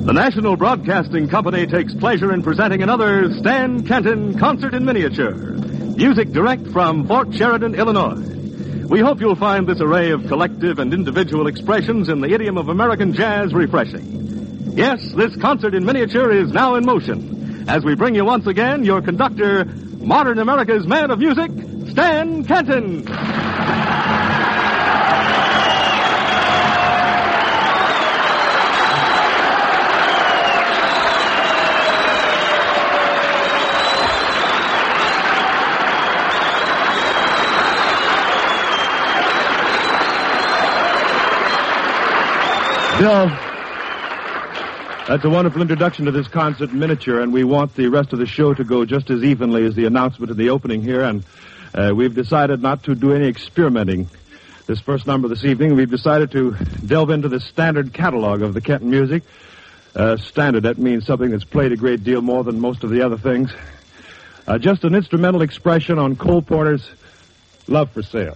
The National Broadcasting Company takes pleasure in presenting another Stan Kenton Concert in Miniature. Music direct from Fort Sheridan, Illinois. We hope you'll find this array of collective and individual expressions in the idiom of American jazz refreshing. Yes, this concert in miniature is now in motion as we bring you once again your conductor, modern America's man of music, Stan Kenton. Bill, that's a wonderful introduction to this concert in miniature, and we want the rest of the show to go just as evenly as the announcement at the opening here, and we've decided not to do any experimenting this first number this evening. We've decided to delve into the standard catalog of the Kenton music. Standard, that means something that's played a great deal more than most of the other things. Just an instrumental expression on Cole Porter's Love for Sale.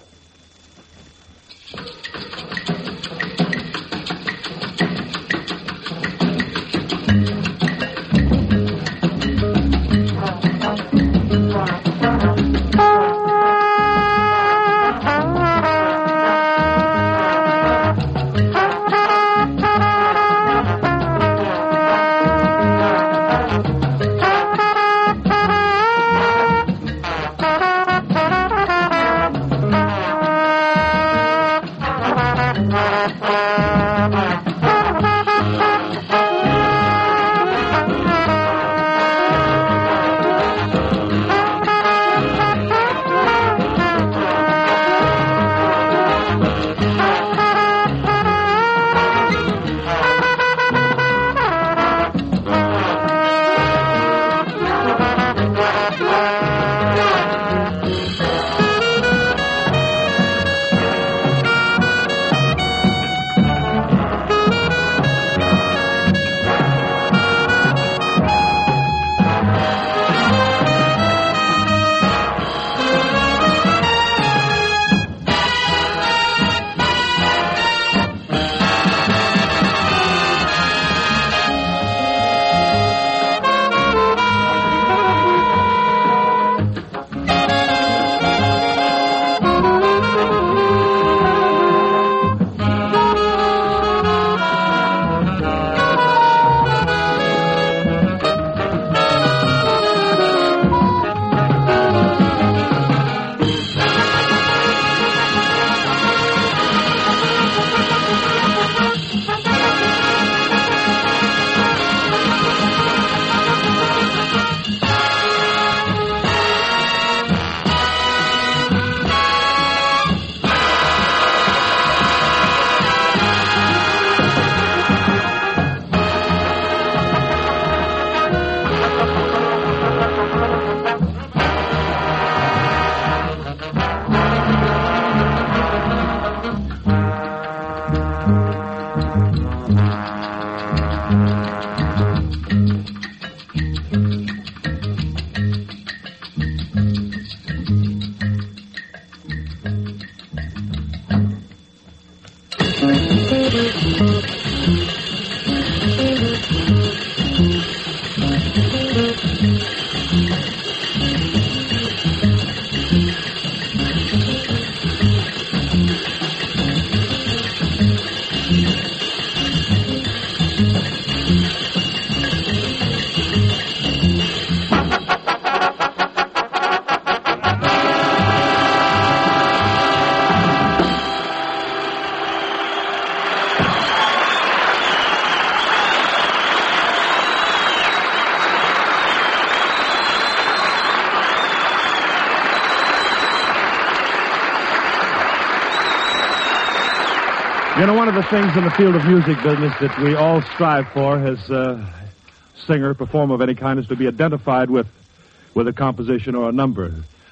You know, one of the things in the field of music business that we all strive for as a singer, performer of any kind, is to be identified with a composition or a number.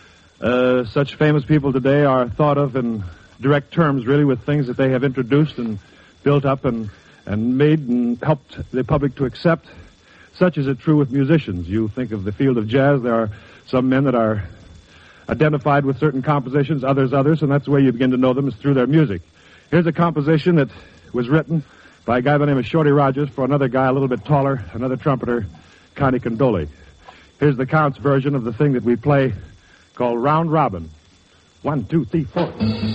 Such famous people today are thought of in direct terms, really, with things that they have introduced and built up and made and helped the public to accept. Such is it true with musicians. You think of the field of jazz, there are some men that are identified with certain compositions, others, and that's the way you begin to know them is through their music. Here's a composition that was written by a guy by the name of Shorty Rogers for another guy a little bit taller, another trumpeter, Connie Condoli. Here's the Count's version of the thing that we play called Round Robin. 1, 2, 3, 4.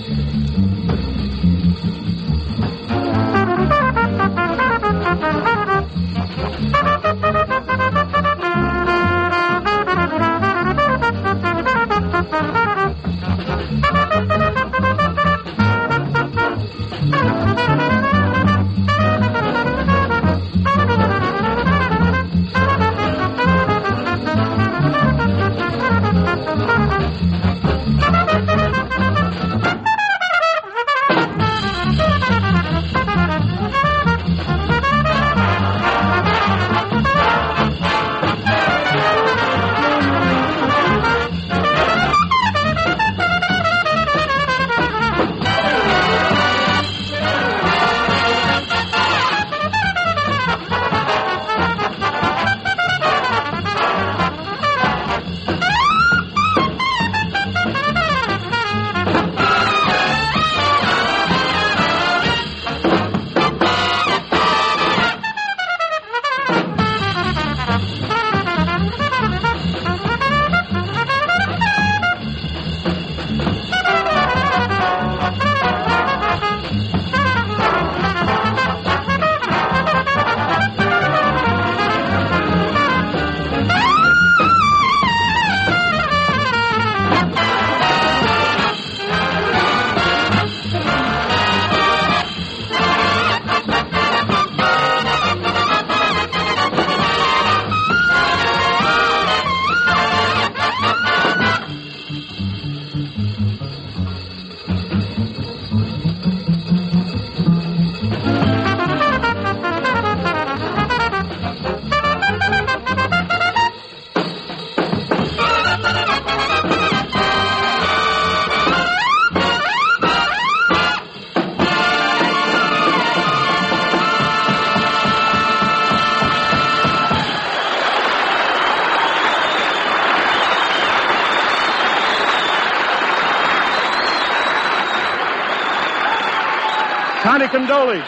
Connie Condoli.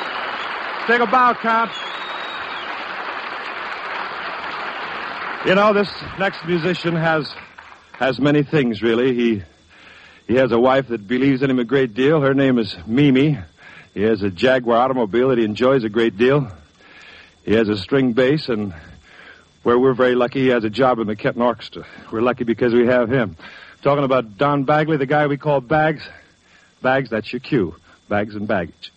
Take a bow, Count. You know, this next musician has many things, really. He has a wife that believes in him a great deal. Her name is Mimi. He has a Jaguar automobile that he enjoys a great deal. He has a string bass, and where we're very lucky, he has a job in the Kenton Orchestra. We're lucky because we have him. Talking about Don Bagley, the guy we call Bags. Bags, that's your cue. Bags and baggage.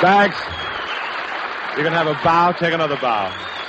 Bags, you can have a bow. Take another bow.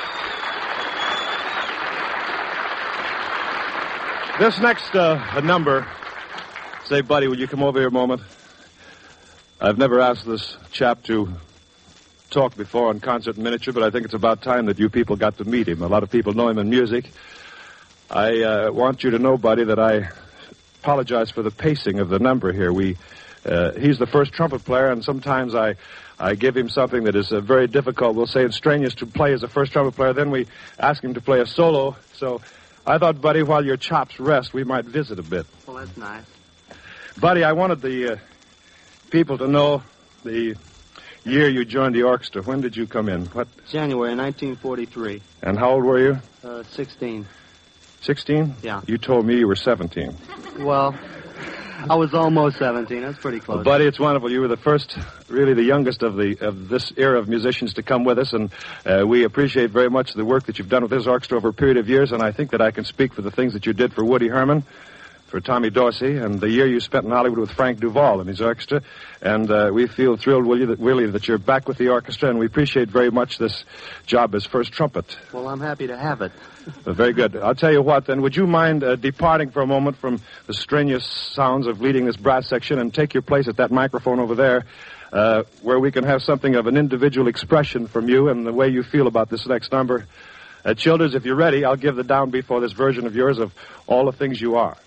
This next number, say, buddy, will you come over here a moment? I've never asked this chap to talk before on Concert in Miniature, but I think it's about time that you people got to meet him. A lot of people know him in music. I want you to know, buddy, that I apologize for the pacing of the number here. He's the first trumpet player, and sometimes I give him something that is very difficult, we'll say, and strenuous to play as a first trumpet player. Then we ask him to play a solo. So I thought, buddy, while your chops rest, we might visit a bit. Well, that's nice. Buddy, I wanted the people to know the year you joined the orchestra. When did you come in? What? January 1943. And how old were you? 16. 16? Yeah. You told me you were 17. Well, I was almost 17. That's pretty close. Well, buddy, it's wonderful. You were the first, really the youngest of this era of musicians to come with us, and we appreciate very much the work that you've done with this orchestra over a period of years, and I think that I can speak for the things that you did for Woody Herman, for Tommy Dorsey, and the year you spent in Hollywood with Frank Duval and his orchestra. And we feel thrilled, Willie, that you're back with the orchestra, and we appreciate very much this job as first trumpet. Well, I'm happy to have it. Very good. I'll tell you what, then. Would you mind departing for a moment from the strenuous sounds of leading this brass section and take your place at that microphone over there, where we can have something of an individual expression from you and the way you feel about this next number. Childers, if you're ready, I'll give the downbeat for this version of yours of All the Things You Are.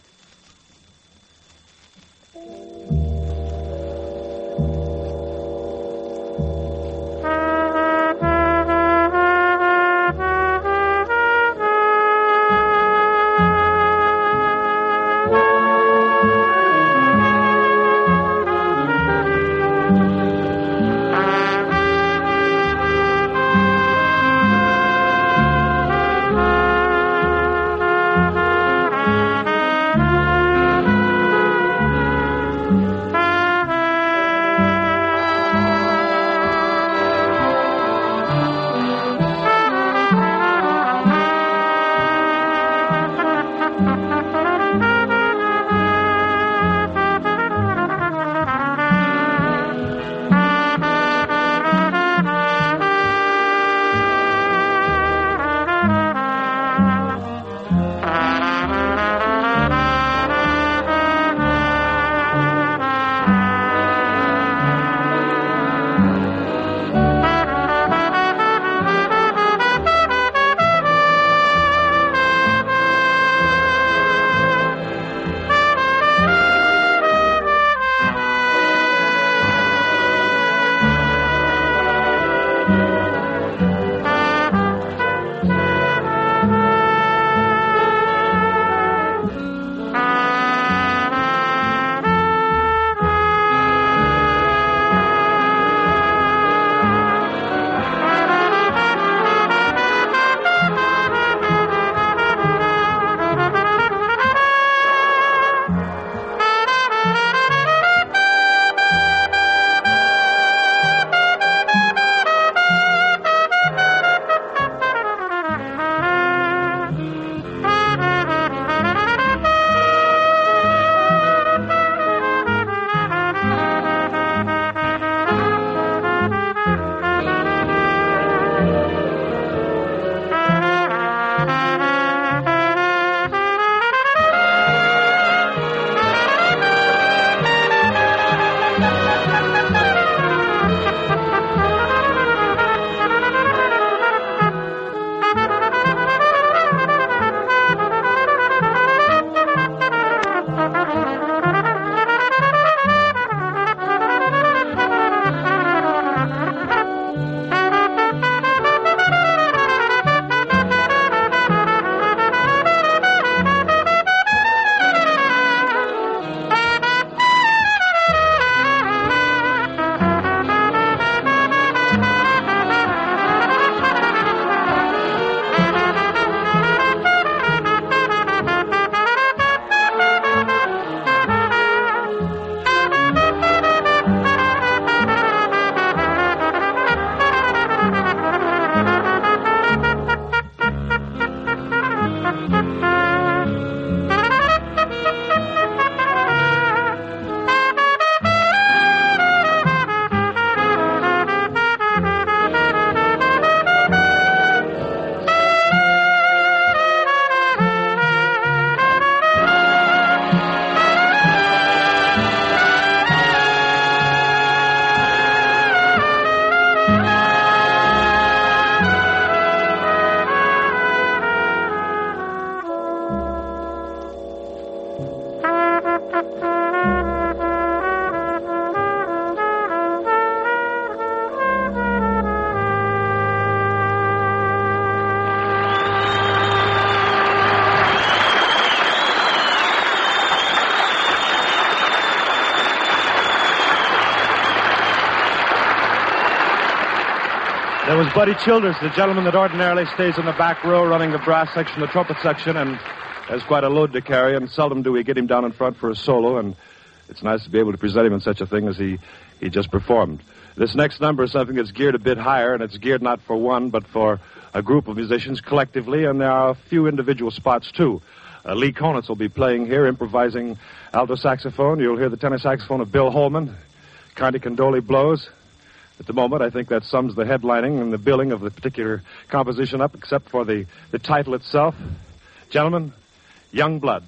There was Buddy Childers, the gentleman that ordinarily stays in the back row running the brass section, the trumpet section, and has quite a load to carry, and seldom do we get him down in front for a solo, and it's nice to be able to present him in such a thing as he just performed. This next number is something that's geared a bit higher, and it's geared not for one, but for a group of musicians collectively, and there are a few individual spots, too. Lee Konitz will be playing here, improvising alto saxophone. You'll hear the tenor saxophone of Bill Holman. Connie Condoli blows. At the moment, I think that sums the headlining and the billing of the particular composition up, except for the title itself. Gentlemen, Young Blood.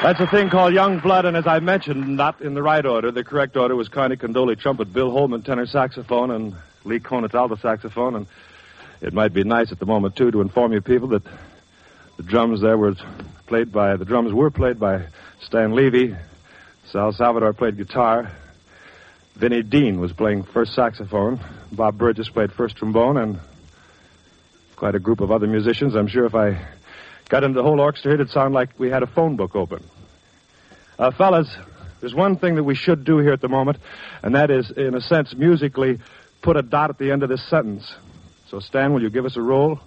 That's a thing called Young Blood, and as I mentioned, not in the right order. The correct order was Carney Condoli trumpet, Bill Holman tenor saxophone, and Lee Konitz alto saxophone. And it might be nice at the moment, too, to inform you people that the drums were played by Stan Levy. Sal Salvador played guitar. Vinnie Dean was playing first saxophone. Bob Burgess played first trombone, and quite a group of other musicians. I'm sure if I got into the whole orchestra, it'd sound like we had a phone book open. Fellas, there's one thing that we should do here at the moment, and that is, in a sense, musically, put a dot at the end of this sentence. So, Stan, will you give us a roll?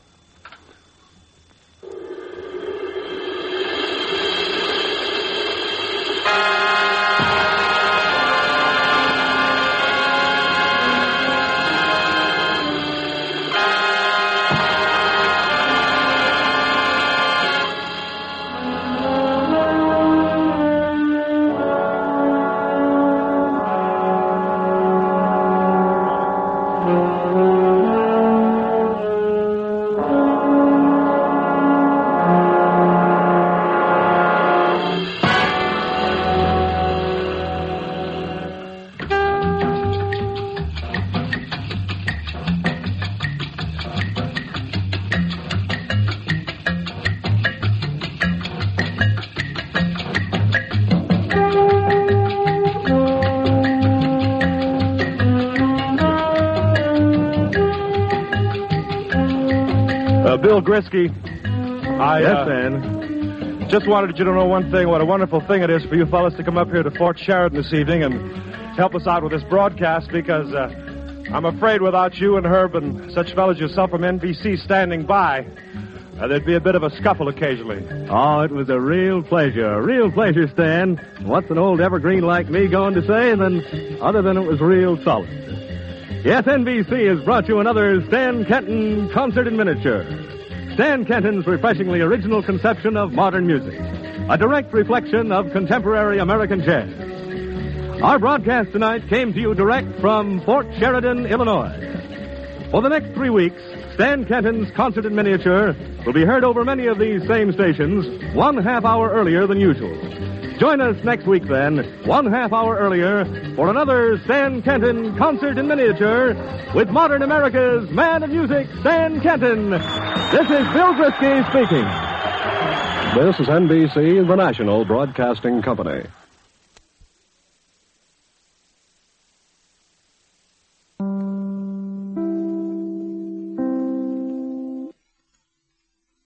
Bill Grisky, Yes, Stan. Just wanted you to know one thing, what a wonderful thing it is for you fellas to come up here to Fort Sheridan this evening and help us out with this broadcast, because I'm afraid without you and Herb and such fellas yourself from NBC standing by, there'd be a bit of a scuffle occasionally. Oh, it was a real pleasure, Stan. What's an old evergreen like me going to say, other than it was real solid? Yes, NBC has brought you another Stan Kenton concert in miniature. Stan Kenton's refreshingly original conception of modern music, a direct reflection of contemporary American jazz. Our broadcast tonight came to you direct from Fort Sheridan, Illinois. For the next 3 weeks, Stan Kenton's concert in miniature will be heard over many of these same stations 1/2 hour earlier than usual. Join us next week, then, 1/2 hour earlier, for another Stan Kenton concert in miniature with modern America's man of music, Stan Kenton. This is Bill Grisky speaking. This is NBC, the national broadcasting company.